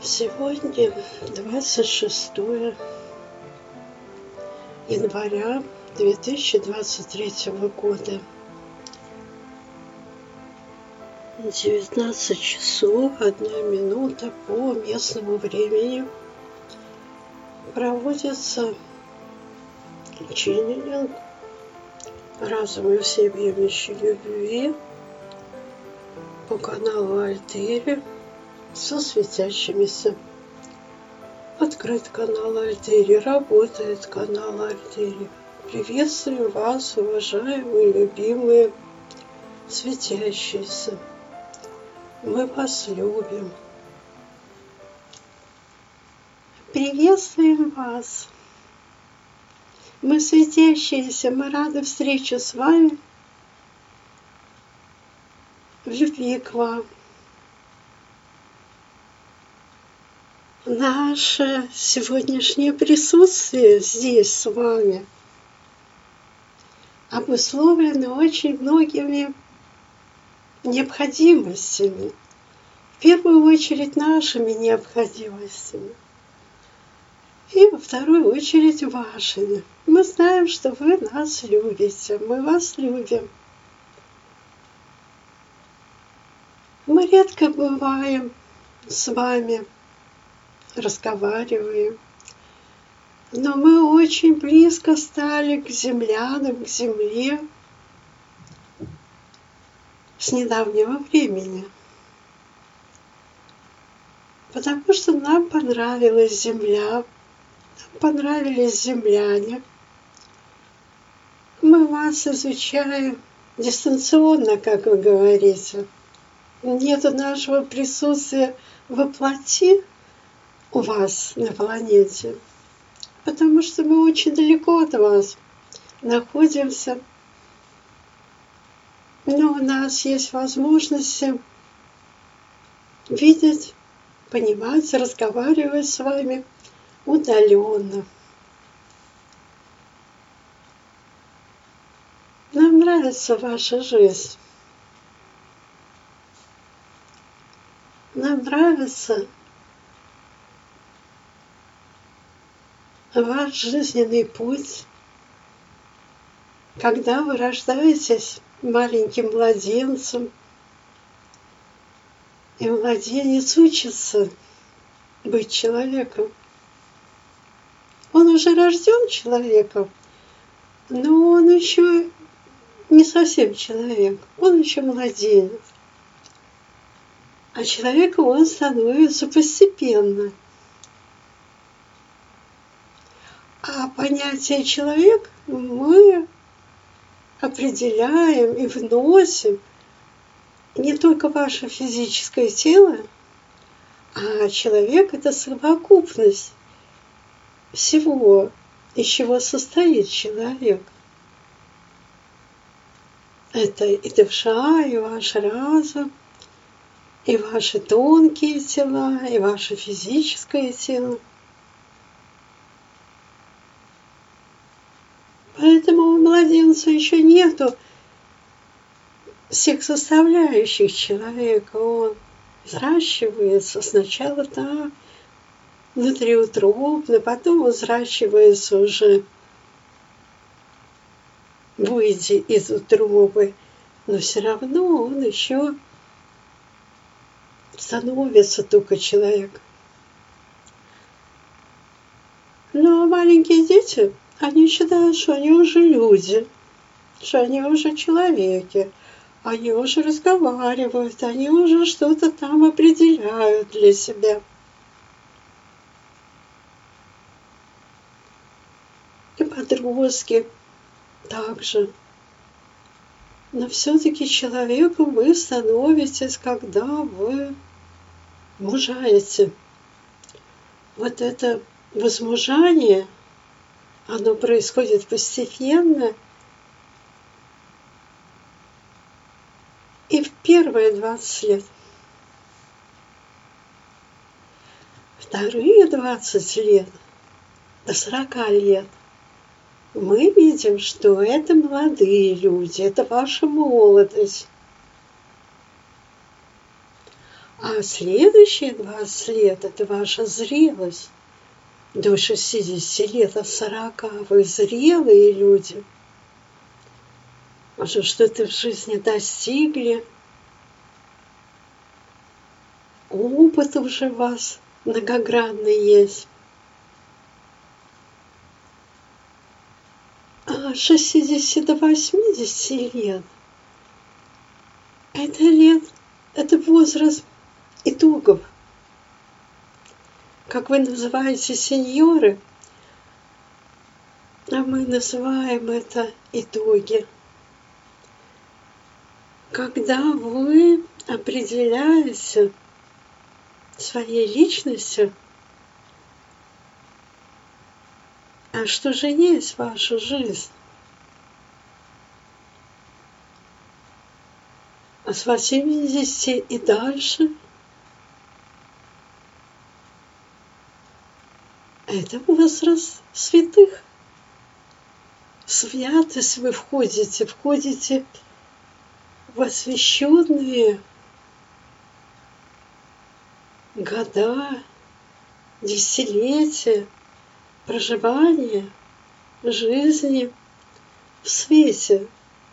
Сегодня 26 января 2023 года. 19 часов 1 минута по местному времени. Проводится ченнелинг разума всеобъемлющей любви по каналу Альтери со светящимися. Открыт канал Альтери, работает канал Альтери. Приветствую вас, уважаемые, любимые, светящиеся. Мы вас любим. Приветствуем вас. Мы светящиеся, мы рады встрече с вами, в любви к вам. Наше сегодняшнее присутствие здесь с вами обусловлено очень многими необходимостями. В первую очередь нашими необходимостями. И во вторую очередь вашими. Мы знаем, что вы нас любите. Мы вас любим. Мы редко бываем с вами, разговариваем. Но мы очень близко стали к землянам, к земле с недавнего времени. Потому что нам понравилась земля, нам понравились земляне. Мы вас изучаем дистанционно, как вы говорите. Нету нашего присутствия воплоти у вас на планете, потому что мы очень далеко от вас находимся. Но у нас есть возможности видеть, понимать, разговаривать с вами удаленно. Нам нравится ваша жизнь. Нам нравится ваш жизненный путь, когда вы рождаетесь маленьким младенцем, и младенец учится быть человеком. Он уже рожден человеком, но он еще не совсем человек, он еще младенец. А человеком он становится постепенно. А понятие «человек» мы определяем и вносим не только ваше физическое тело, а человек — это совокупность всего, из чего состоит человек. Это и душа, и ваш разум, и ваши тонкие тела, и ваше физическое тело. Поэтому у младенца еще нету всех составляющих человека. Он взращивается сначала там, внутриутробно, потом взращивается уже, выйдя из утробы. Но все равно он еще становится только человеком. Но маленькие дети, они считают, что они уже люди, что они уже человеки, они уже разговаривают, они уже что-то там определяют для себя. И подростки также. Но все-таки человеком вы становитесь, когда вы мужаете. Вот это возмужание, оно происходит постепенно. И в первые 20 лет. Вторые 20 лет, до 40 лет, мы видим, что это молодые люди, это ваша молодость. А следующие 20 лет – это ваша зрелость. До 60 лет, от 40 вы зрелые люди. Уже что-то в жизни достигли. Опыт уже у вас многогранный есть. А 60 до 80 лет – это возраст итогов. Как вы называете сеньоры, а мы называем это итоги. Когда вы определяете своей личностью, а что же есть ваша жизнь? А с 80 и дальше это возраст святых. В святость вы входите в освященные года, десятилетия проживания жизни в свете,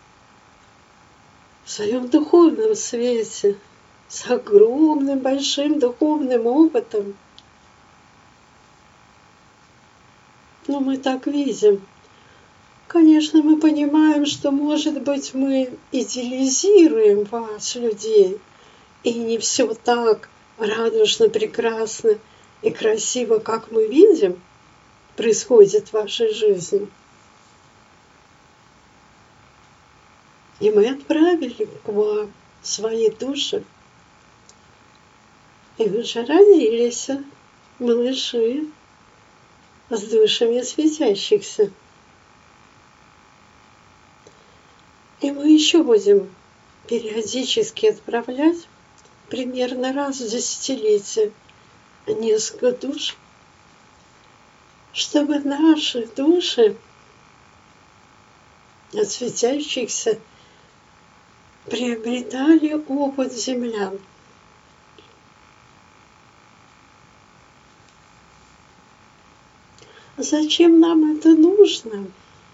в своем духовном свете, с огромным, большим духовным опытом. Но мы так видим. Конечно, мы понимаем, что, может быть, мы идеализируем вас, людей, и не все так радужно, прекрасно и красиво, как мы видим, происходит в вашей жизни. И мы отправили к вам свои души. И уже родились малыши с душами светящихся. И мы еще будем периодически отправлять примерно раз в десятилетие несколько душ, чтобы наши души от светящихся приобретали опыт землян. Зачем нам это нужно?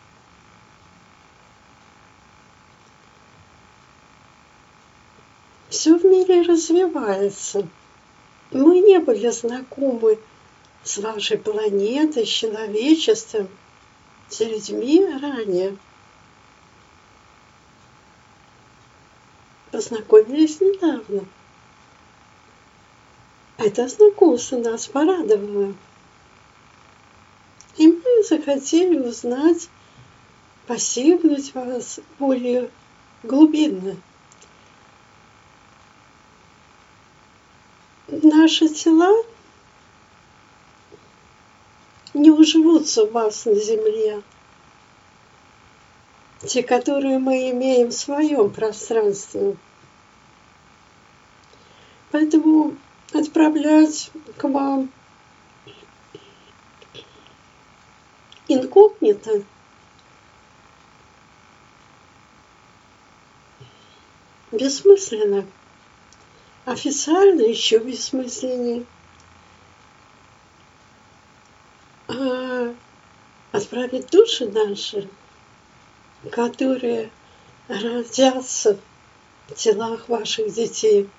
Все в мире развивается. Мы не были знакомы с вашей планетой, с человечеством, с людьми ранее. Познакомились недавно. Это знакомство нас порадовало. И мы захотели узнать, постигнуть вас более глубинно. Наши тела не уживутся у вас на земле. Те, которые мы имеем в своем пространстве. Поэтому отправлять к вам инкогнито бессмысленно. Официально еще бессмысленнее. А отправить души наши, которые родятся в телах ваших детей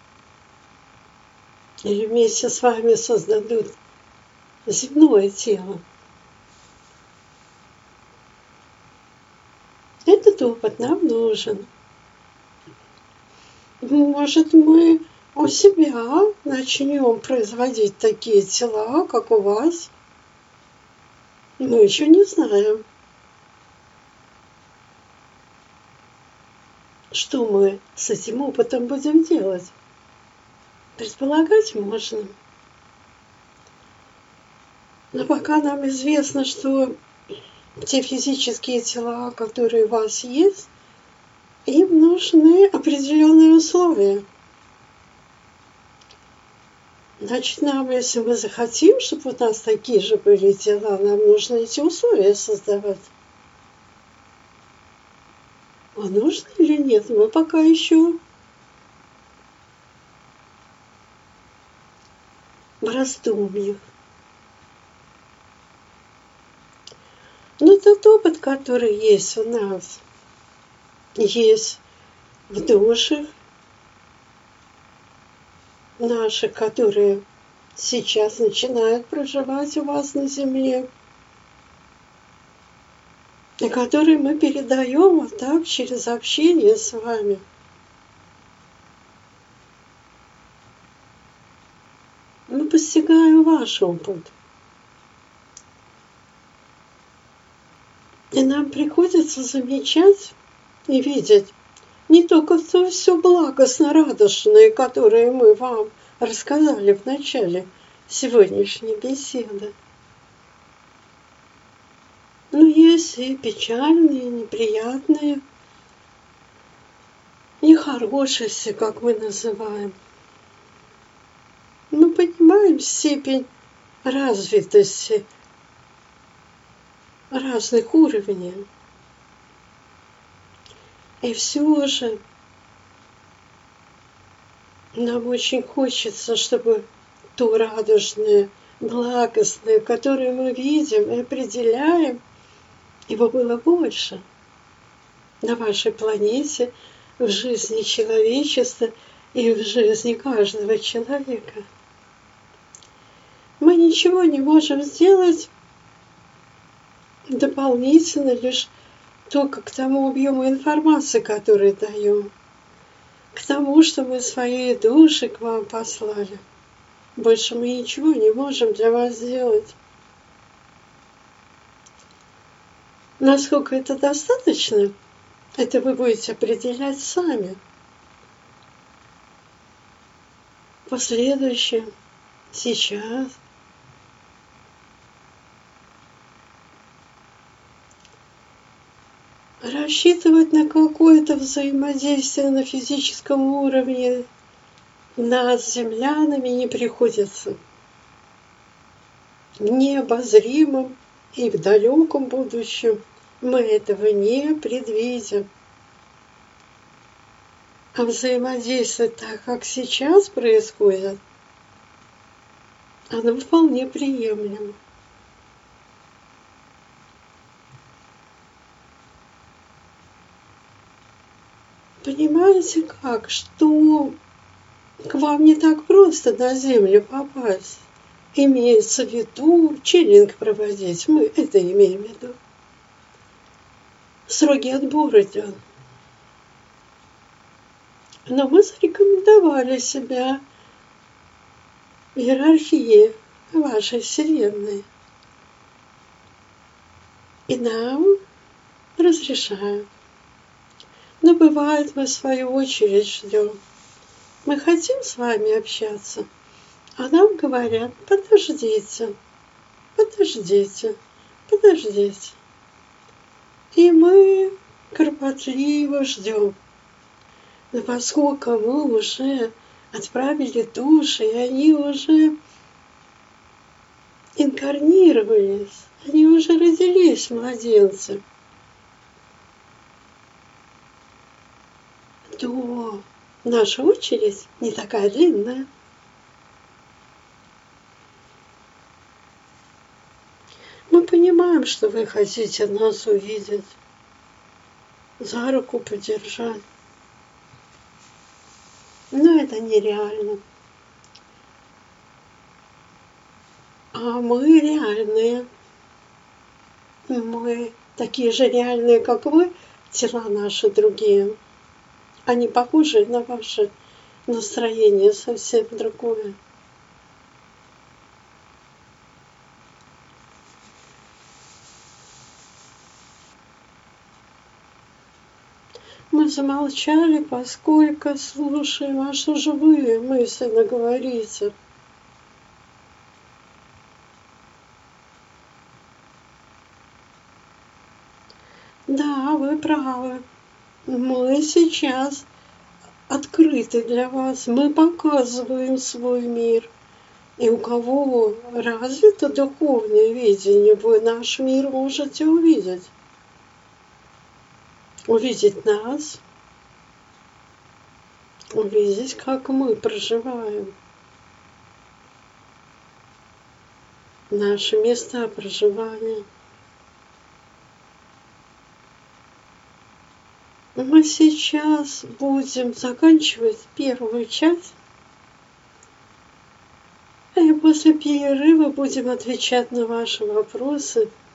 или вместе с вами создадут земное тело. Этот опыт нам нужен. Может, мы у себя начнем производить такие тела, как у вас. Мы еще не знаем, что мы с этим опытом будем делать. Предполагать можно. Но пока нам известно, что те физические тела, которые у вас есть, им нужны определенные условия. Значит, нам, если мы захотим, чтобы у нас такие же были тела, нам нужно эти условия создавать. А нужно или нет, мы пока еще раздумьях. Но тот опыт, который есть у нас, есть в душах наших, которые сейчас начинают проживать у вас на земле, и которые мы передаем вот так через общение с вами. Мы постигаем ваш опыт. И нам приходится замечать и видеть не только то все благостно радостное, которое мы вам рассказали в начале сегодняшней беседы. Но есть и печальные, и неприятные, нехорошие, как мы называем. Мы понимаем степень развитости разных уровней. И все же нам очень хочется, чтобы то радужное, благостное, которое мы видим и определяем, его было больше на вашей планете, в жизни человечества и в жизни каждого человека. Мы ничего не можем сделать дополнительно, лишь только к тому объему информации, который даем, к тому, что мы своей души к вам послали. Больше мы ничего не можем для вас сделать. Насколько это достаточно, это вы будете определять сами. В последующем, сейчас. Рассчитывать на какое-то взаимодействие на физическом уровне нас с землянами не приходится. В необозримом и в далеком будущем мы этого не предвидим. А взаимодействовать так, как сейчас происходит, оно вполне приемлемо. Понимаете как, что к вам не так просто на Землю попасть. Имеется в виду чиллинг проводить, мы это имеем в виду. Строгий отбор идет. Но мы зарекомендовали себя в иерархии вашей Вселенной. И нам разрешают. Но бывает, мы в свою очередь ждем. Мы хотим с вами общаться, а нам говорят: подождите, подождите, подождите. И мы кропотливо ждем. Но поскольку мы уже отправили души, и они уже инкарнировались, они уже родились младенцы, то наша очередь не такая длинная. Мы понимаем, что вы хотите нас увидеть, за руку подержать. Но это нереально. А мы реальные. Мы такие же реальные, как вы, тела наши другие. Они похожи на ваше настроение, совсем другое. Мы замолчали, поскольку слушаем, а что же вы мысленно говорите? Да, вы правы. Мы сейчас открыты для вас. Мы показываем свой мир. И у кого развито духовное видение, вы наш мир можете увидеть. Увидеть нас, увидеть, как мы проживаем. наши места проживания. Мы сейчас будем заканчивать первую часть, и после перерыва будем отвечать на ваши вопросы